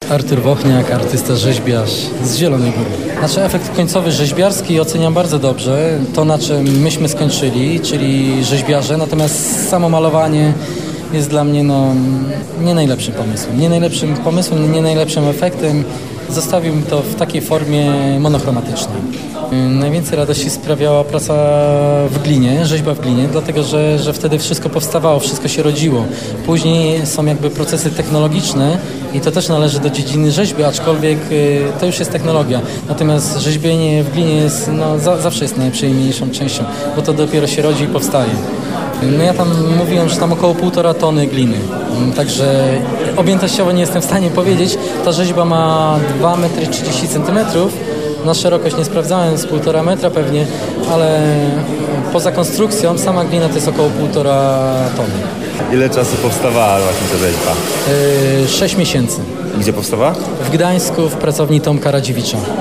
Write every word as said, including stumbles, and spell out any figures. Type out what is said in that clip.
Artur Wochniak, artysta rzeźbiarz z Zielonej Góry. Znaczy efekt końcowy rzeźbiarski oceniam bardzo dobrze. To, na czym myśmy skończyli, czyli rzeźbiarze, natomiast samo malowanie jest dla mnie no, nie najlepszym pomysłem. Nie najlepszym pomysłem, nie najlepszym efektem. Zostawiłbym to w takiej formie monochromatycznej. Najwięcej radości sprawiała praca w glinie, rzeźba w glinie, dlatego że, że wtedy wszystko powstawało, wszystko się rodziło. Później są jakby procesy technologiczne i to też należy do dziedziny rzeźby, aczkolwiek to już jest technologia. Natomiast rzeźbienie w glinie jest, no, za, zawsze jest najprzyjemniejszą częścią, bo to dopiero się rodzi i powstaje. No ja tam mówiłem, że tam około półtora tony gliny, także objętościowo nie jestem w stanie powiedzieć. Ta rzeźba ma dwa metry trzydzieści centymetrów, na szerokość nie sprawdzałem, z półtora metra pewnie, ale poza konstrukcją sama glina to jest około półtora tony. Ile czasu powstawała właśnie ta rzeźba? Yy, sześć miesięcy. Gdzie powstawała? W Gdańsku w pracowni Tomka Radziewicza.